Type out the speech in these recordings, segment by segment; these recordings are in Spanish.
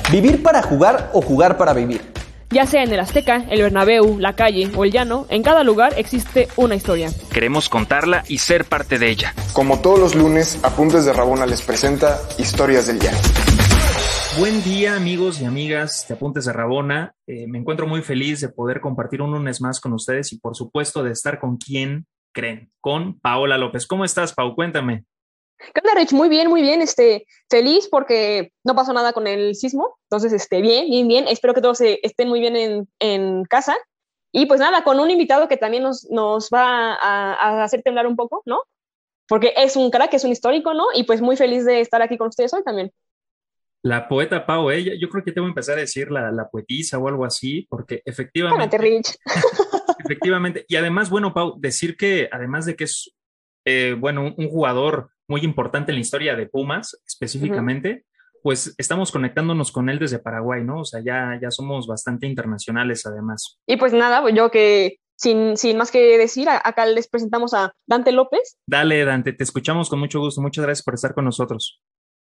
¿Vivir para jugar o jugar para vivir? Ya sea en el Azteca, el Bernabéu, la calle o el llano, en cada lugar existe una historia. Queremos contarla y ser parte de ella. Como todos los lunes, Apuntes de Rabona les presenta Historias del Llano. Buen día, amigos y amigas de Apuntes de Rabona. Me encuentro muy feliz de poder compartir un lunes más con ustedes y por supuesto de estar con quien creen, con Paola López. ¿Cómo estás, Pau? Cuéntame. ¿Qué onda, Rich? Muy bien, feliz porque no pasó nada con el sismo, entonces, bien, espero que todos estén muy bien en casa, y pues nada, con un invitado que también nos va a hacer temblar un poco, ¿no? Porque es un crack, es un histórico, ¿no? Y pues muy feliz de estar aquí con ustedes hoy también. La poeta Pau, yo creo que te voy a empezar a decir la poetisa o algo así, porque efectivamente... Cálmate, Rich. Efectivamente, y además, bueno, Pau, decir que además de que es, un jugador muy importante en la historia de Pumas, específicamente, pues estamos conectándonos con él desde Paraguay, ¿no? O sea, ya somos bastante internacionales además. Y pues nada, yo que sin más que decir, acá les presentamos a Dante López. Dale, Dante, te escuchamos con mucho gusto. Muchas gracias por estar con nosotros.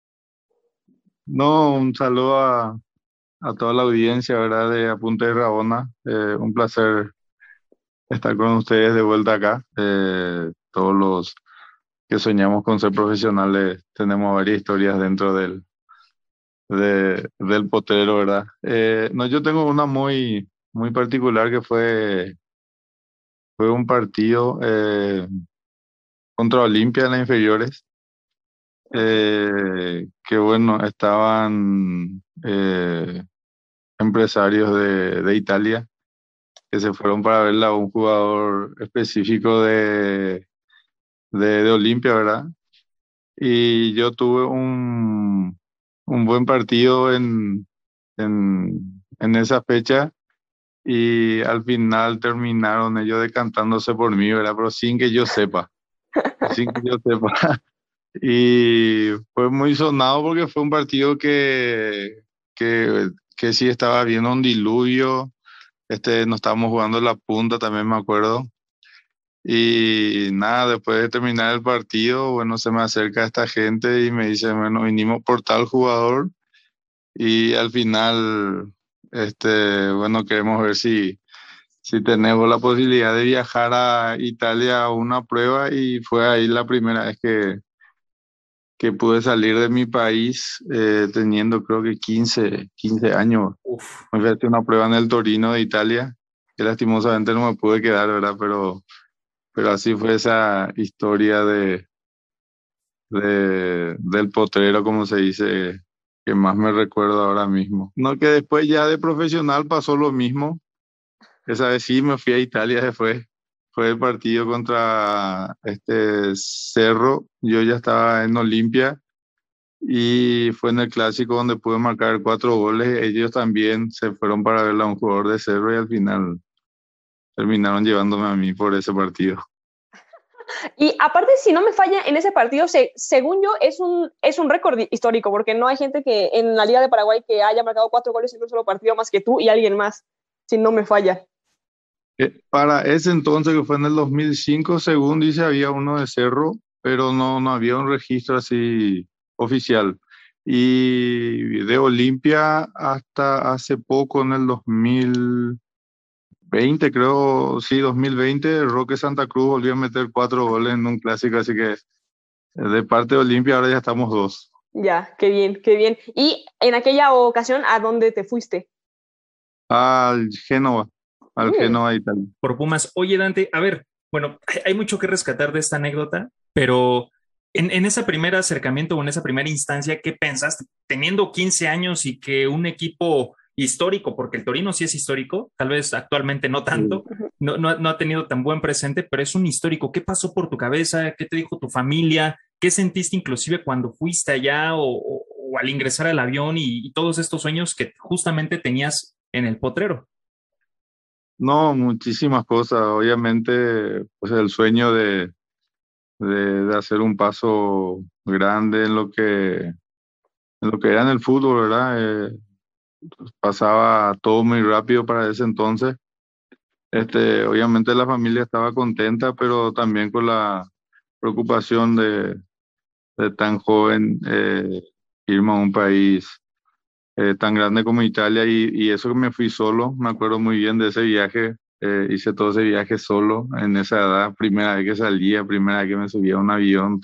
No, un saludo a toda la audiencia, ¿verdad? De Apunte de Rabona. Un placer estar con ustedes de vuelta acá. Todos los que soñamos con ser profesionales tenemos varias historias dentro del potrero, ¿verdad? No, yo tengo una muy, muy particular que fue un partido contra Olimpia en las inferiores. Que bueno, estaban empresarios de Italia que se fueron para verla a un jugador específico de Olimpia, ¿verdad? Y yo tuve un buen partido en esa fecha y al final terminaron ellos decantándose por mí, ¿verdad? Pero sin que yo sepa, sin que yo sepa. Y fue muy sonado porque fue un partido que sí estaba viendo un diluvio. Nos estábamos jugando la punta, también me acuerdo. Y nada, después de terminar el partido, bueno, se me acerca esta gente y me dice, bueno, vinimos por tal jugador y al final, bueno, queremos ver si tenemos la posibilidad de viajar a Italia a una prueba, y fue ahí la primera vez que pude salir de mi país, teniendo creo que 15 años. Me fui a hacer una prueba en el Torino de Italia, que lastimosamente no me pude quedar, ¿verdad? Pero así fue esa historia del potrero, como se dice, que más me recuerdo ahora mismo. No, que después ya de profesional pasó lo mismo. Esa vez sí me fui a Italia después. Fue el partido contra Cerro. Yo ya estaba en Olimpia y fue en el clásico donde pude marcar 4 goles. Ellos también se fueron para ver a un jugador de Cerro y al final terminaron llevándome a mí por ese partido. Y aparte, si no me falla, en ese partido, según yo, es un récord histórico, porque no hay gente que en la Liga de Paraguay que haya marcado 4 goles en un solo partido más que tú y alguien más, si no me falla. Para ese entonces, que fue en el 2005, según dice, había uno de Cerro, pero no había un registro así oficial. Y de Olimpia hasta hace poco, en el 2020, creo, sí, 2020, Roque Santa Cruz volvió a meter 4 goles en un clásico, así que de parte de Olimpia ahora ya estamos 2. Ya, qué bien, qué bien. Y en aquella ocasión, ¿a dónde te fuiste? Al Génova, Italia. Por Pumas. Oye, Dante, a ver, bueno, hay mucho que rescatar de esta anécdota, pero en ese primer acercamiento o en esa primera instancia, ¿qué pensaste? Teniendo 15 años y que un equipo histórico, porque el Torino sí es histórico, tal vez actualmente no tanto, no ha tenido tan buen presente, pero es un histórico. ¿Qué pasó por tu cabeza? ¿Qué te dijo tu familia? ¿Qué sentiste inclusive cuando fuiste allá o al ingresar al avión y todos estos sueños que justamente tenías en el potrero? No, muchísimas cosas. Obviamente, pues el sueño de hacer un paso grande en lo que era en el fútbol, ¿verdad? Pasaba todo muy rápido para ese entonces. Obviamente la familia estaba contenta, pero también con la preocupación de tan joven, irme a un país tan grande como Italia y eso que me fui solo, me acuerdo muy bien de ese viaje, hice todo ese viaje solo en esa edad, primera vez que salía, primera vez que me subía a un avión,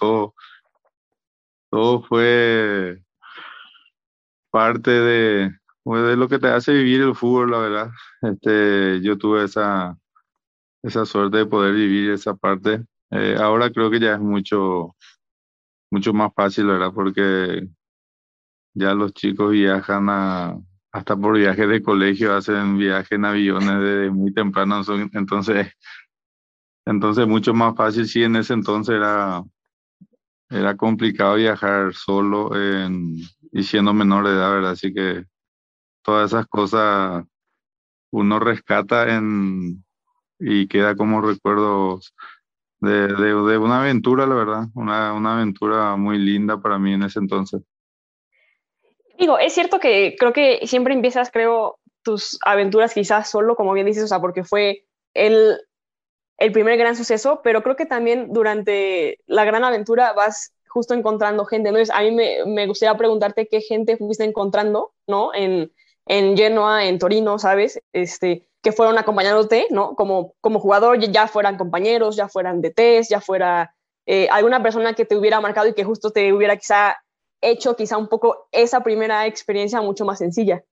todo fue parte pues, de lo que te hace vivir el fútbol, la verdad. Yo tuve esa suerte de poder vivir esa parte. Ahora creo que ya es mucho más fácil, ¿verdad? Porque ya los chicos viajan hasta por viajes de colegio, hacen viajes en aviones desde muy temprano, entonces mucho más fácil. Sí, en ese entonces era complicado viajar solo y siendo menor de edad, ¿verdad? Así que todas esas cosas uno rescata y queda como recuerdos de una aventura, la verdad, una aventura muy linda para mí en ese entonces. Digo, es cierto que creo que siempre empiezas, creo, tus aventuras quizás solo, como bien dices, o sea, porque fue el, el primer gran suceso, pero creo que también durante la gran aventura vas justo encontrando gente. Entonces, a mí me gustaría preguntarte qué gente fuiste encontrando, ¿no? En Genoa, en Torino, ¿sabes? Que fueron acompañándote, ¿no? Como jugador, ya fueran compañeros, ya fueran DTs, ya fuera alguna persona que te hubiera marcado y que justo te hubiera quizá hecho quizá un poco esa primera experiencia mucho más sencilla.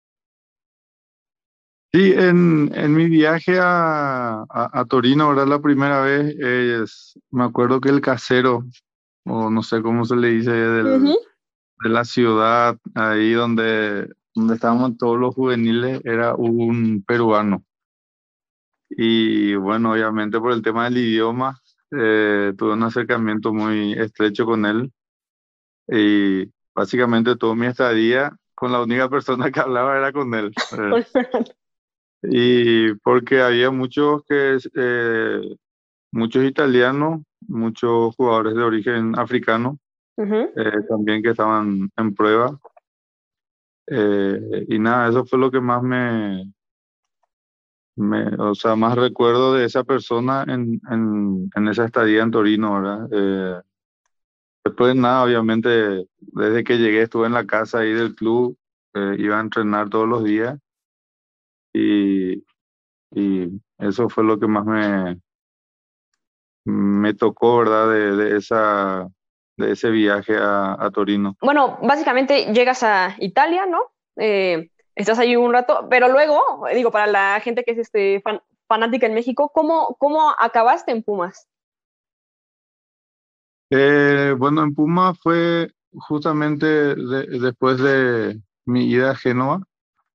Sí, en mi viaje a Torino, ¿verdad? La primera vez, me acuerdo que el casero, o no sé cómo se le dice, Ujú. de la ciudad, ahí donde estábamos todos los juveniles, era un peruano. Y bueno, obviamente por el tema del idioma, tuve un acercamiento muy estrecho con él. Y básicamente toda mi estadía, con la única persona que hablaba era con él. Y porque había muchos italianos, muchos jugadores de origen africano, Ujú. también que estaban en prueba. Y nada, eso fue lo que más o sea, más recuerdo de esa persona en esa estadía en Torino, ¿verdad? Después nada, obviamente, desde que llegué estuve en la casa ahí del club, iba a entrenar todos los días y, y eso fue lo que más me tocó, ¿verdad? De ese viaje a Torino. Bueno, básicamente llegas a Italia, ¿no? Estás ahí un rato, pero luego, digo, para la gente que es fanática en México, ¿cómo acabaste en Pumas? Bueno, en Puma fue justamente después de mi ida a Génova.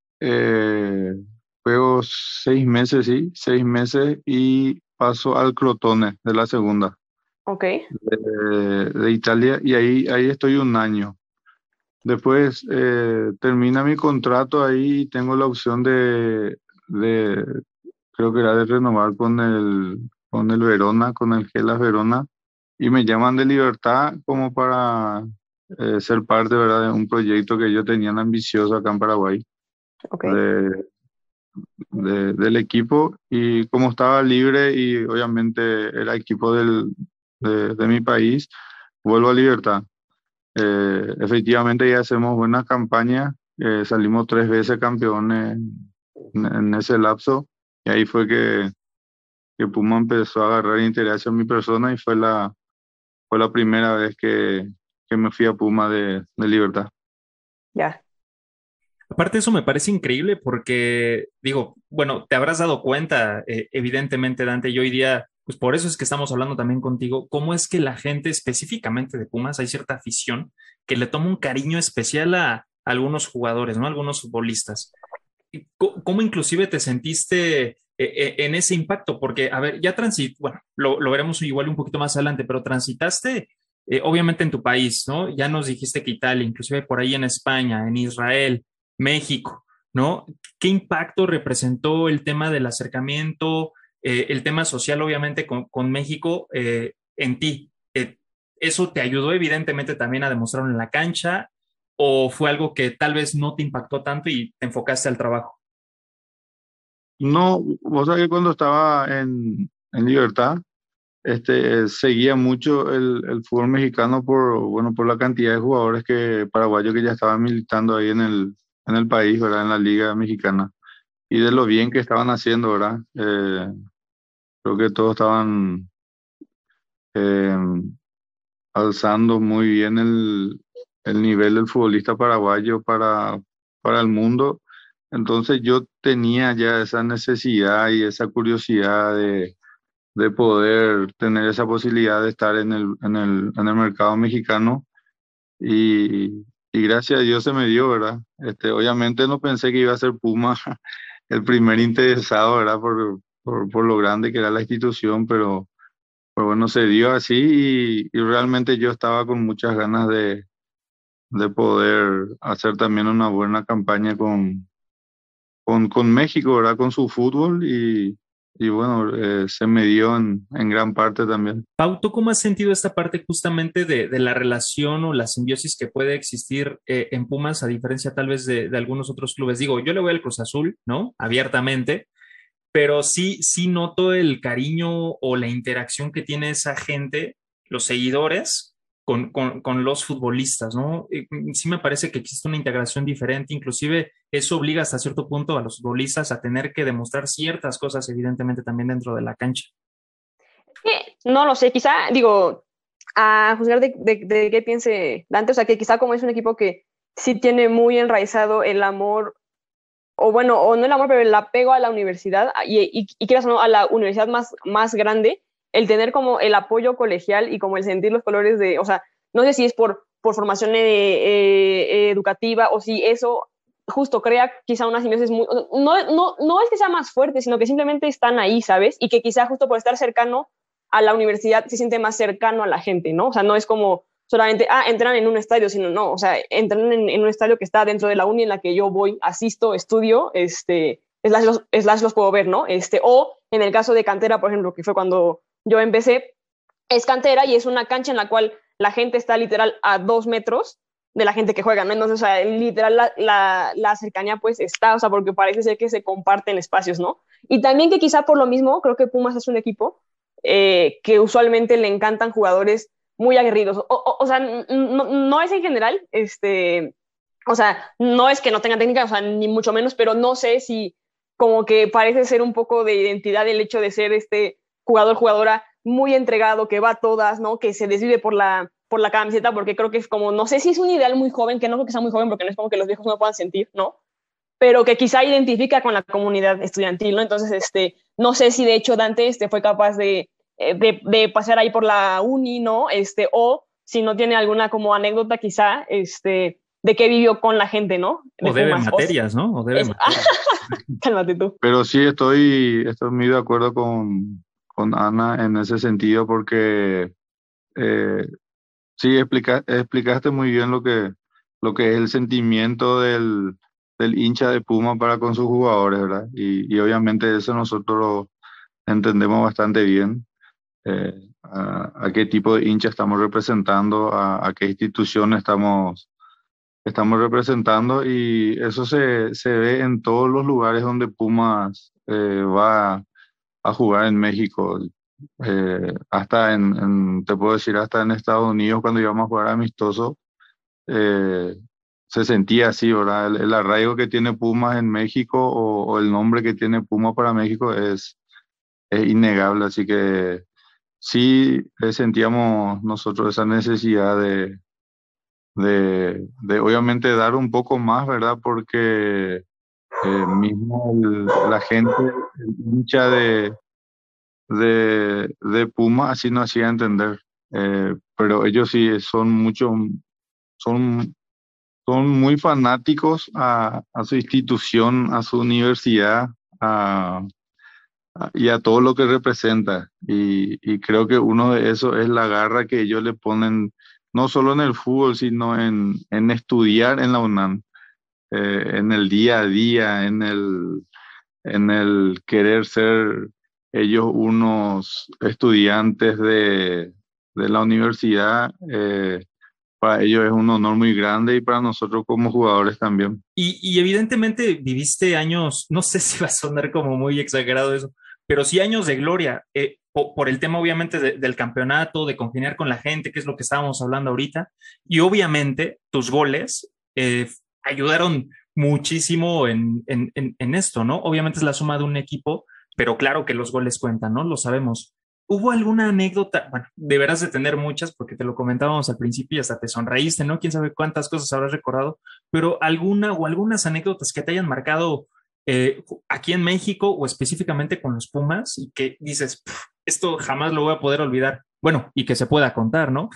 Juego 6 meses, sí, 6 meses y paso al Crotone de la segunda Ok, de Italia y ahí estoy un año. Después termina mi contrato ahí y tengo la opción de creo que era de renovar con el Verona, con el Hellas Verona y me llaman de Libertad como para ser parte, ¿verdad? De un proyecto que yo tenía ambicioso acá en Paraguay. ok, De, del equipo y como estaba libre y obviamente era equipo de mi país, vuelvo a Libertad. Efectivamente ya hacemos buenas campañas, salimos 3 veces campeones en ese lapso y ahí fue que Puma empezó a agarrar interés hacia mi persona y fue la primera vez que me fui a Puma de Libertad. ya. Aparte, eso me parece increíble porque, digo, bueno, te habrás dado cuenta, evidentemente, Dante, y hoy día, pues por eso es que estamos hablando también contigo, cómo es que la gente específicamente de Pumas, hay cierta afición que le toma un cariño especial a algunos jugadores, ¿no? A algunos futbolistas. Y ¿cómo inclusive te sentiste en ese impacto? Porque, a ver, bueno, lo veremos igual un poquito más adelante, pero transitaste, obviamente en tu país, ¿no? Ya nos dijiste que Italia, inclusive por ahí en España, en Israel, México, ¿no? ¿Qué impacto representó el tema del acercamiento, el tema social, obviamente, con México en ti? ¿Eso te ayudó evidentemente también a demostrarlo en la cancha o fue algo que tal vez no te impactó tanto y te enfocaste al trabajo? No, vos sabés que cuando estaba en Libertad, seguía mucho el fútbol mexicano bueno, por la cantidad de jugadores paraguayos que ya estaban militando ahí en el país, ¿verdad? En la Liga Mexicana. Y de lo bien que estaban haciendo, ¿verdad? Creo que todos estaban eh, alzando muy bien el nivel del futbolista paraguayo para el mundo. Entonces yo tenía ya esa necesidad y esa curiosidad de poder tener esa posibilidad de estar en el mercado mexicano y gracias a Dios se me dio, ¿verdad? Obviamente no pensé que iba a ser Puma el primer interesado, ¿verdad? Por lo grande que era la institución, pero bueno, se dio así y realmente yo estaba con muchas ganas de poder hacer también una buena campaña con México, ¿verdad? Con su fútbol y bueno, se me dio en gran parte también. Pau, ¿tú cómo has sentido esta parte justamente de la relación o la simbiosis que puede existir en Pumas a diferencia tal vez de algunos otros clubes? Digo, yo le voy al Cruz Azul, ¿no? Abiertamente, pero sí noto el cariño o la interacción que tiene esa gente, los seguidores, con los futbolistas, ¿no? Sí me parece que existe una integración diferente, inclusive eso obliga hasta cierto punto a los futbolistas a tener que demostrar ciertas cosas, evidentemente también dentro de la cancha. No lo sé, quizá, digo, a juzgar de qué piense Dante, o sea, que quizá como es un equipo que sí tiene muy enraizado el amor, o bueno, o no el amor, pero el apego a la universidad, y quieras o no, a la universidad más grande, el tener como el apoyo colegial y como el sentir los colores de, o sea, no sé si es por formación educativa o si eso justo crea quizá una simbiosis muy, no es que sea más fuerte, sino que simplemente están ahí, ¿sabes? Y que quizá justo por estar cercano a la universidad se siente más cercano a la gente, ¿no? O sea, no es como solamente, entran en un estadio, sino no, o sea, entran en un estadio que está dentro de la uni en la que yo voy, asisto, estudio, slash los puedo ver, ¿no? O en el caso de cantera, por ejemplo, que fue cuando yo empecé, es cantera y es una cancha en la cual la gente está literal a 2 metros de la gente que juega, ¿no? Entonces, o sea, literal la cercanía pues está, o sea, porque parece ser que se comparten espacios, ¿no? Y también que quizá por lo mismo, creo que Pumas es un equipo que usualmente le encantan jugadores muy aguerridos. O sea, no es en general, o sea, no es que no tenga técnica, o sea, ni mucho menos, pero no sé si como que parece ser un poco de identidad el hecho de ser jugadora muy entregado, que va a todas, ¿no? Que se desvive por la camiseta, porque creo que es como, no sé si es un ideal muy joven, que no creo que sea muy joven, porque no es como que los viejos no puedan sentir, ¿no? Pero que quizá identifica con la comunidad estudiantil, ¿no? Entonces, no sé si de hecho Dante fue capaz de pasar ahí por la uni, ¿no? O si no tiene alguna como anécdota quizá, de qué vivió con la gente, ¿no? De o debe Pumas. Materias, ¿no? O debe materias. Cálmate tú. Pero sí estoy muy de acuerdo con Ana en ese sentido porque sí explicaste muy bien lo que es el sentimiento del hincha de Puma para con sus jugadores, ¿verdad? Y obviamente eso nosotros lo entendemos bastante bien. A qué tipo de hincha estamos representando, a qué institución estamos representando y eso se ve en todos los lugares donde Pumas va a jugar en México. Hasta te puedo decir, hasta en Estados Unidos cuando íbamos a jugar amistoso, eh, se sentía así, ¿verdad? El arraigo que tiene Pumas en México o el nombre que tiene Pumas para México es innegable, así que sí sentíamos nosotros esa necesidad de obviamente dar un poco más, ¿verdad? Porque mismo la gente, el hincha de Puma así no hacía entender. Pero ellos sí son, son muy fanáticos a su institución, a su universidad, y a todo lo que representa. Y creo que uno de esos es la garra que ellos le ponen, no solo en el fútbol, sino en estudiar en la UNAM, en el día a día, en el querer ser ellos unos estudiantes de la universidad. Para ellos es un honor muy grande y para nosotros como jugadores también. Y evidentemente viviste años, no sé si va a sonar como muy exagerado eso, pero sí años de gloria, por el tema obviamente del campeonato, de congeniar con la gente, que es lo que estábamos hablando ahorita, y obviamente tus goles ayudaron muchísimo en esto, ¿no? Obviamente es la suma de un equipo, pero claro que los goles cuentan, ¿no? Lo sabemos. ¿Hubo alguna anécdota? Bueno, deberás de tener muchas porque te lo comentábamos al principio y hasta te sonreíste, ¿no? Quién sabe cuántas cosas habrás recordado, pero alguna o algunas anécdotas que te hayan marcado aquí en México o específicamente con los Pumas y que dices, esto jamás lo voy a poder olvidar. Bueno, y que se pueda contar, ¿no?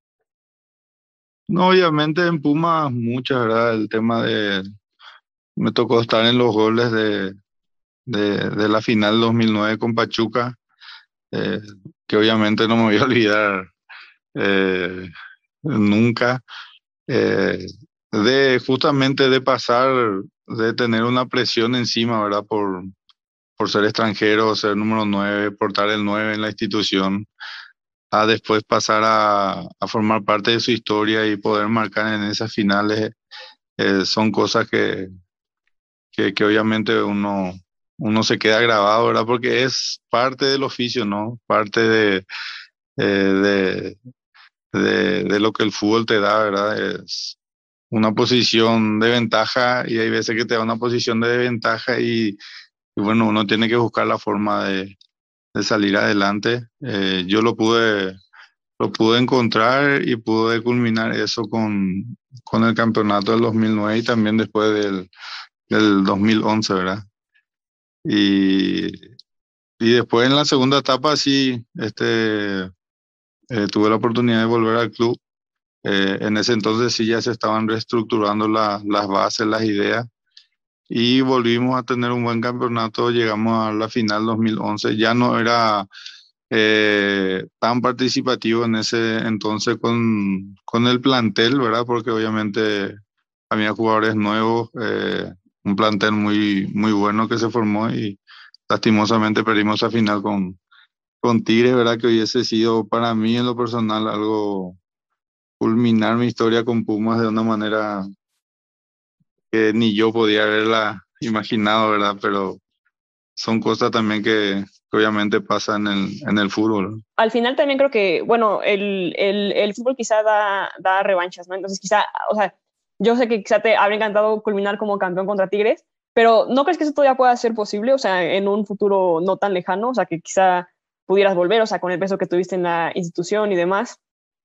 No, obviamente en Pumas muchas, ¿verdad? El tema de... Me tocó estar en los goles de la final 2009 con Pachuca, eh, que obviamente no me voy a olvidar eh, nunca. eh, de justamente de pasar, de tener una presión encima, ¿verdad? Por ser extranjero, ser número 9 portar el 9 en la institución, a después pasar a formar parte de su historia y poder marcar en esas finales, son cosas que obviamente uno se queda grabado, ¿verdad? Porque es parte del oficio, ¿no? Parte eh, de, de lo que el fútbol te da, ¿verdad? Es una posición de ventaja y hay veces que te da una posición de desventaja y bueno, uno tiene que buscar la forma de salir adelante. Yo lo pude encontrar y pude culminar eso con el campeonato del 2009 y también después del 2011, ¿verdad? Y, y después en la segunda etapa sí, tuve la oportunidad de volver al club. En ese entonces sí ya se estaban reestructurando las bases, las ideas y volvimos a tener un buen campeonato. Llegamos a la final 2011. Ya no era tan participativo en ese entonces con el plantel, ¿verdad? Porque obviamente había jugadores nuevos, un plantel muy, muy bueno que se formó y lastimosamente perdimos esa final con Tigre, ¿verdad? Que hubiese sido para mí en lo personal algo, culminar mi historia con Pumas de una manera que ni yo podía haberla imaginado, ¿verdad? Pero son cosas también que obviamente pasan en el fútbol, ¿no? Al final también creo que, bueno, el fútbol quizá da revanchas, ¿no? Entonces quizá, o sea, yo sé que quizá te habría encantado culminar como campeón contra Tigres, pero ¿no crees que eso todavía pueda ser posible? O sea, en un futuro no tan lejano, o sea, que quizá pudieras volver, o sea, con el peso que tuviste en la institución y demás.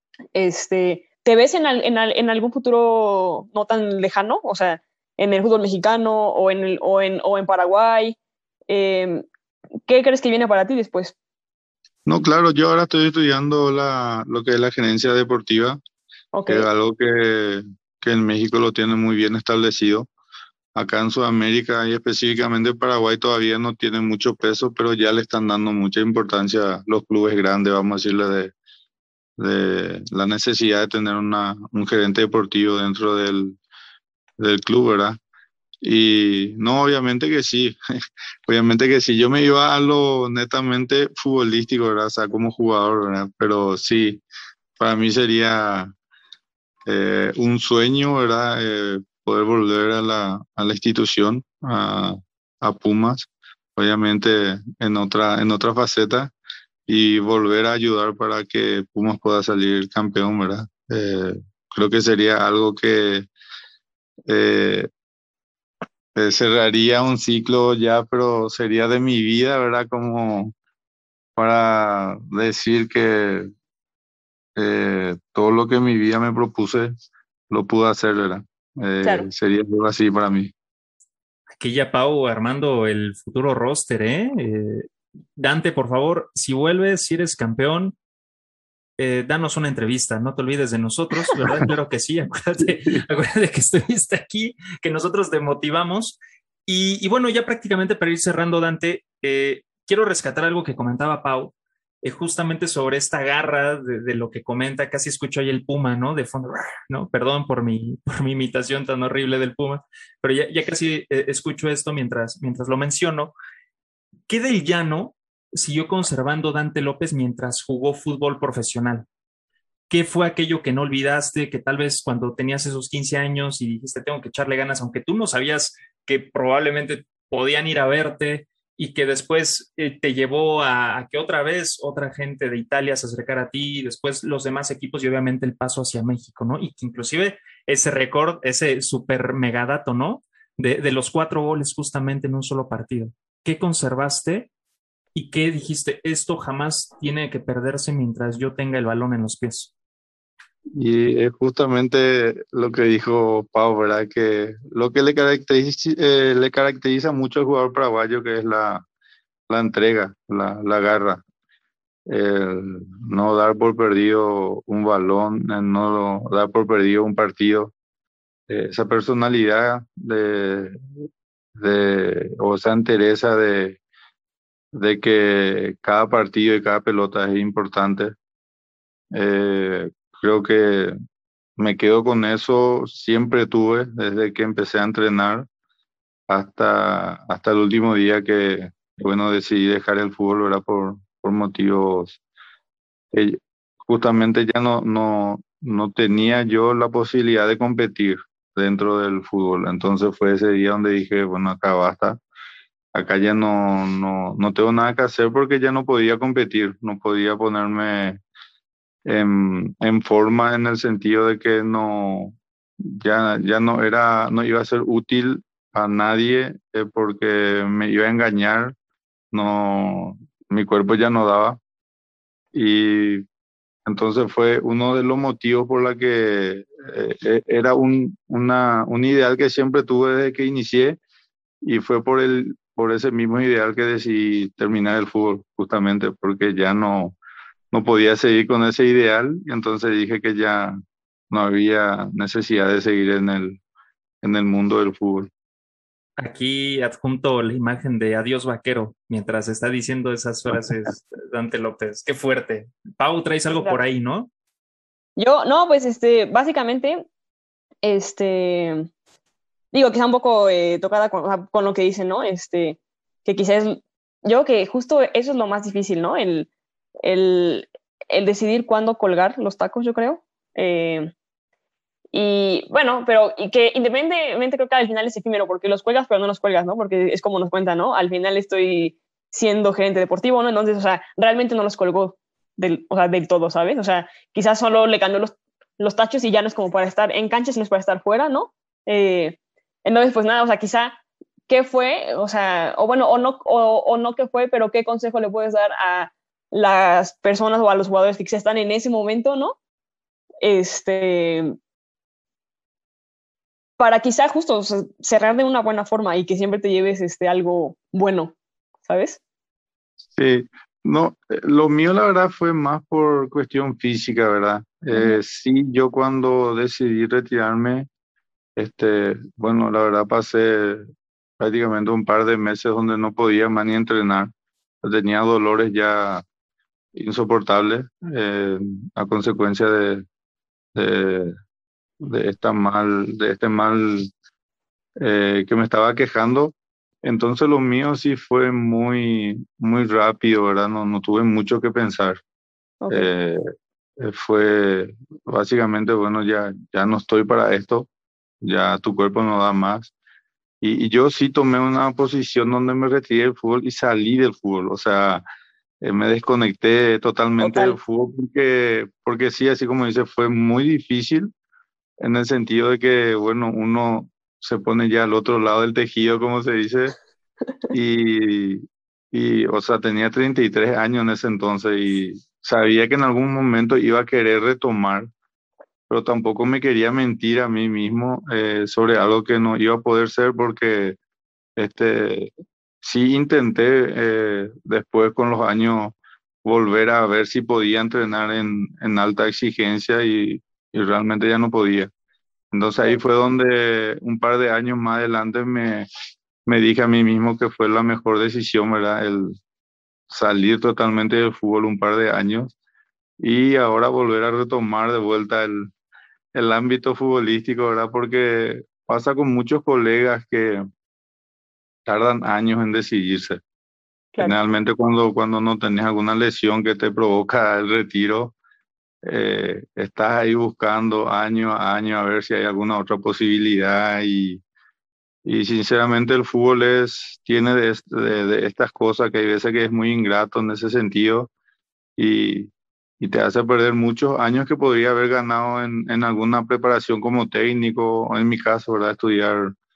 ¿Te ves en algún futuro no tan lejano? O sea, en el fútbol mexicano o en Paraguay. Eh, ¿Qué crees que viene para ti después? No, claro, yo ahora estoy estudiando lo que es la gerencia deportiva, Ok. que es algo que en México lo tienen muy bien establecido. Acá en Sudamérica y específicamente en Paraguay todavía no tienen mucho peso, pero ya le están dando mucha importancia a los clubes grandes, vamos a decirle, de la necesidad de tener un gerente deportivo dentro del club, ¿verdad? Y no, obviamente que sí, obviamente que sí. Yo me iba a lo netamente futbolístico, ¿verdad? O sea, como jugador, ¿verdad? Pero sí, para mí sería un sueño, ¿verdad? Poder volver a la institución, a Pumas, obviamente en otra faceta y volver a ayudar para que Pumas pueda salir campeón, ¿verdad? Creo que sería algo que eh, cerraría un ciclo ya, pero sería de mi vida, ¿verdad? Como para decir que todo lo que en mi vida me propuse lo pude hacer, ¿verdad? Claro. Sería algo así para mí. Aquí ya Pau armando el futuro roster, ¿eh? Dante, por favor, si vuelves, si eres campeón, danos una entrevista, no te olvides de nosotros, ¿verdad? Claro que sí, acuérdate que estuviste aquí, que nosotros te motivamos. Y bueno, ya prácticamente para ir cerrando, Dante, quiero rescatar algo que comentaba Pau, justamente sobre esta garra de lo que comenta, casi escucho ahí el Puma, ¿no? De fondo, ¿no? Perdón por mi imitación tan horrible del Puma, pero ya casi escucho esto mientras lo menciono. ¿Qué del llano siguió conservando Dante López mientras jugó fútbol profesional? ¿Qué fue aquello que no olvidaste, que tal vez cuando tenías esos 15 años y dijiste, tengo que echarle ganas, aunque tú no sabías que probablemente podían ir a verte y que después te llevó a que otra vez otra gente de Italia se acercara a ti y después los demás equipos y obviamente el paso hacia México, ¿no? Y que inclusive ese récord, ese super megadato, ¿no? de los 4 goles justamente en un solo partido. ¿Qué conservaste y qué dijiste? Esto jamás tiene que perderse mientras yo tenga el balón en los pies. Y es justamente lo que dijo Pau, ¿verdad? Que lo que le caracteriza mucho al jugador paraguayo, que es la entrega, la garra, el no dar por perdido un balón, el no dar por perdido un partido. Esa personalidad o esa entereza de que cada partido y cada pelota es importante. Creo que me quedo con eso, siempre tuve, desde que empecé a entrenar hasta el último día que, bueno, decidí dejar el fútbol, ¿verdad? Por motivos que justamente ya no tenía yo la posibilidad de competir dentro del fútbol. Entonces fue ese día donde dije, bueno, acá basta, acá ya no tengo nada que hacer porque ya no podía competir, no podía ponerme en forma en el sentido de que ya no iba a ser útil a nadie porque me iba a engañar, no, mi cuerpo ya no daba. Y entonces fue uno de los motivos por la que era un ideal que siempre tuve desde que inicié, y fue por ese mismo ideal que decidí terminar el fútbol, justamente porque ya no podía seguir con ese ideal, y entonces dije que ya no había necesidad de seguir en el mundo del fútbol. Aquí adjunto la imagen de Adiós Vaquero mientras está diciendo esas frases Dante López. Qué fuerte. Pau, traes algo por Claro. ahí, ¿no? Yo, no, pues básicamente, este, digo que está un poco tocada con, o sea, con lo que dicen, ¿no? Que quizás, yo que justo eso es lo más difícil, ¿no? El, el decidir cuándo colgar los tacos, yo creo. Y bueno, pero y que independientemente creo que al final es efímero, porque los cuelgas, pero no los cuelgas, ¿no? Porque es como nos cuentan, ¿no? Al final estoy siendo gerente deportivo, ¿no? Entonces, o sea, realmente no los colgó o sea, del todo, ¿sabes? O sea, quizás solo le cambió los tachos y ya no es como para estar en cancha, sino es para estar fuera, ¿no? Eh, entonces, pues nada, o sea, quizá, ¿qué fue? O sea, o bueno, o no qué fue, pero ¿qué consejo le puedes dar a las personas o a los jugadores que quizá están en ese momento, ¿no? Este, para quizá justo, o sea, cerrar de una buena forma y que siempre te lleves algo bueno, ¿sabes? Sí, no, lo mío la verdad fue más por cuestión física, ¿verdad? Ujú. Sí, yo cuando decidí retirarme, bueno, la verdad pasé prácticamente un par de meses donde no podía más ni entrenar. Tenía dolores ya insoportables, a consecuencia de, de este mal que me estaba quejando. Entonces lo mío sí fue muy rápido, ¿verdad? No tuve mucho que pensar. Ok, Eh, Fue básicamente, bueno, ya no estoy para esto, ya tu cuerpo no da más. Y yo sí tomé una posición donde me retiré del fútbol y salí del fútbol. O sea, me desconecté totalmente del total. fútbol porque sí, así como dice, fue muy difícil en el sentido de que, bueno, uno se pone ya al otro lado del tejido, como se dice, y, o sea, tenía 33 años en ese entonces y sabía que en algún momento iba a querer retomar, pero tampoco me quería mentir a mí mismo sobre algo que no iba a poder ser porque este, sí intenté después con los años volver a ver si podía entrenar en alta exigencia y realmente ya no podía. Entonces ahí Claro. fue donde un par de años más adelante me dije a mí mismo que fue la mejor decisión, ¿verdad? El salir totalmente del fútbol un par de años y ahora volver a retomar de vuelta el ámbito futbolístico, ¿verdad? Porque pasa con muchos colegas que tardan años en decidirse. Claro. Generalmente cuando no tenés alguna lesión que te provoca el retiro, estás ahí buscando año a año a ver si hay alguna otra posibilidad y sinceramente el fútbol tiene de estas cosas que hay veces que es muy ingrato en ese sentido y, y te hace perder muchos años que podría haber ganado en alguna preparación como técnico o en mi caso, ¿verdad? Estudiar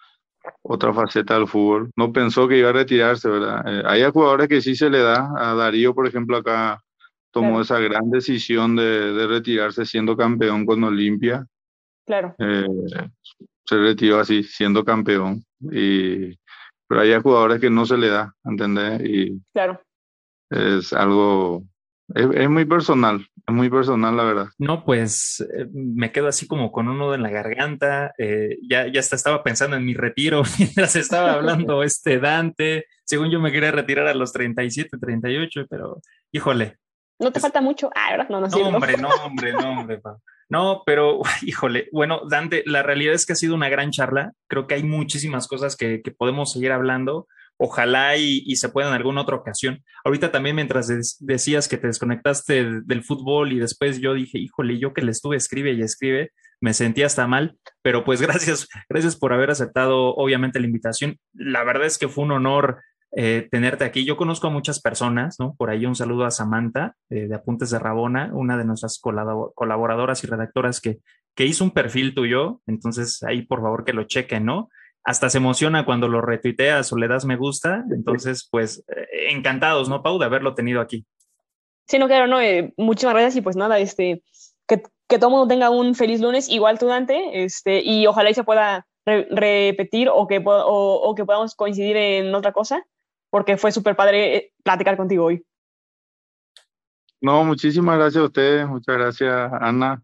otra faceta del fútbol. No pensó que iba a retirarse, ¿verdad? Hay jugadores que sí se le da. A Darío, por ejemplo, acá tomó Claro. esa gran decisión de retirarse siendo campeón con Olimpia. Claro, Se retiró así, siendo campeón. Pero hay jugadores que no se le da, ¿entendés? Y claro. es algo, es muy personal, la verdad. No, pues me quedo así como con un nudo en la garganta. Ya hasta estaba pensando en mi retiro mientras estaba hablando Dante. Según yo me quería retirar a los 37, 38, pero híjole. No te falta mucho. Ah, ¿verdad? No, no es No, cierto. hombre, Pau. No, pero híjole, bueno, Dante, la realidad es que ha sido una gran charla. Creo que hay muchísimas cosas que podemos seguir hablando. Ojalá y se pueda en alguna otra ocasión. Ahorita también mientras decías que te desconectaste del fútbol y después yo dije, híjole, yo que le estuve escribe y escribe, me sentí hasta mal, pero pues gracias por haber aceptado obviamente la invitación. La verdad es que fue un honor tenerte aquí. Yo conozco a muchas personas, ¿no? Por ahí un saludo a Samantha de Apuntes de Rabona, una de nuestras colaboradoras y redactoras que hizo un perfil tuyo, entonces ahí por favor que lo chequen, ¿no? Hasta se emociona cuando lo retuiteas o le das me gusta, entonces pues encantados, ¿no, Pau, de haberlo tenido aquí? Sí, no, claro, no. Muchísimas gracias y pues nada, que todo el mundo tenga un feliz lunes, igual tú, Dante, y ojalá y se pueda repetir o que podamos coincidir en otra cosa, porque fue súper padre platicar contigo hoy. No, muchísimas gracias a ustedes, muchas gracias, Ana.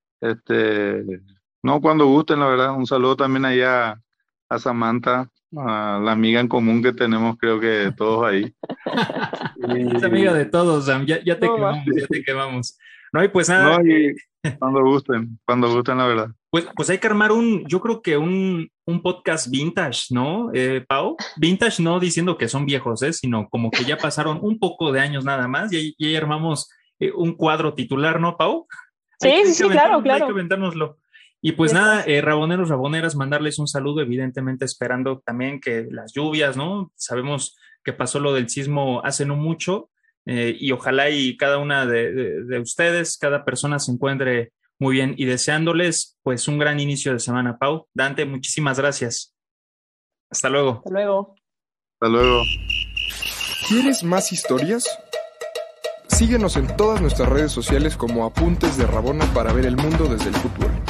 No, cuando gusten, la verdad. Un saludo también allá a Samantha, a la amiga en común que tenemos, creo que todos ahí. Es amiga de todos, Sam. Ya te No, quemamos, ya te quemamos. No, y pues nada. No, y cuando gusten, la verdad. Pues hay que armar yo creo que un podcast vintage, ¿no, Pau? Vintage no diciendo que son viejos, sino como que ya pasaron un poco de años nada más y ahí armamos un cuadro titular, ¿no, Pau? Sí, claro. Hay que aventárnoslo. Y pues nada, raboneros, raboneras, mandarles un saludo, evidentemente esperando también que las lluvias, ¿no? Sabemos que pasó lo del sismo hace no mucho y ojalá y cada una de ustedes, cada persona se encuentre muy bien y deseándoles pues un gran inicio de semana. Pau, Dante, muchísimas gracias. Hasta luego. Hasta luego. Hasta luego. ¿Quieres más historias? Síguenos en todas nuestras redes sociales como Apuntes de Rabona para ver el mundo desde el fútbol.